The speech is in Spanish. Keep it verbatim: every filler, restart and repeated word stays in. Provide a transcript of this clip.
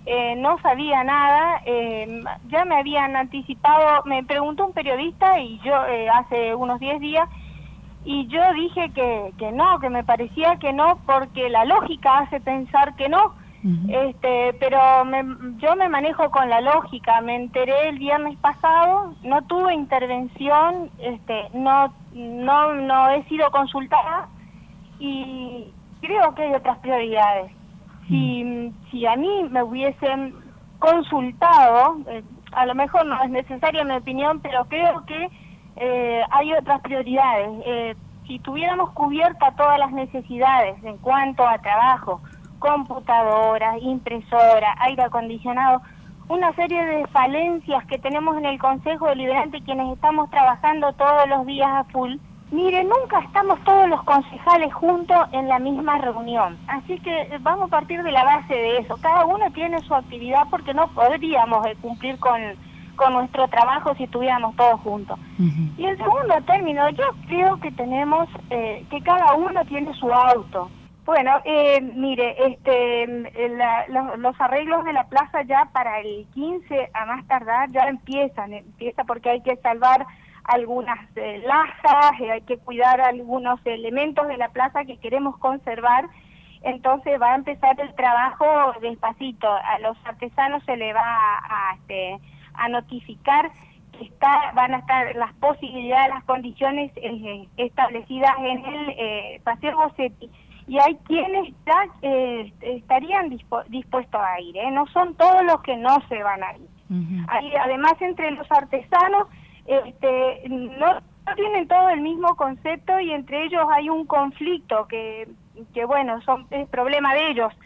eh, no sabía nada, eh, ya me habían anticipado, me preguntó un periodista y yo eh, hace unos diez días, y yo dije que, que no, que me parecía que no, porque la lógica hace pensar que no. Uh-huh. Este, pero me, yo me manejo con la lógica. Me enteré el viernes pasado, no tuve intervención, este, no, no, no he sido consultada y creo que hay otras prioridades. Si, uh-huh. si a mí me hubiesen consultado, eh, a lo mejor no es necesaria mi opinión, pero creo que eh, hay otras prioridades. Eh, si tuviéramos cubiertas todas las necesidades en cuanto a trabajo, computadoras, impresora, aire acondicionado, una serie de falencias que tenemos en el Consejo Deliberante quienes estamos trabajando todos los días a full. Mire, nunca estamos todos los concejales juntos en la misma reunión, así que vamos a partir de la base de eso. Cada uno tiene su actividad porque no podríamos eh, cumplir con, con nuestro trabajo si estuviéramos todos juntos. Uh-huh. Y en segundo término, yo creo que tenemos, eh, que cada uno tiene su auto. Bueno, eh, mire, este, la, los, los arreglos de la plaza ya para el quince a más tardar ya empiezan, empieza porque hay que salvar algunas eh, lajas, eh, hay que cuidar algunos elementos de la plaza que queremos conservar, entonces va a empezar el trabajo despacito. A los artesanos se le va a, a, este, a notificar que está, van a estar las posibilidades, las condiciones eh, establecidas en el eh, Paseo Bossetti. Y hay quienes ya eh, estarían dispu dispuestos a ir, ¿eh? No son todos los que no se van a ir. Uh-huh. Hay, además, entre los artesanos, este, no, no tienen todo el mismo concepto y entre ellos hay un conflicto que, que bueno, son, es problema de ellos.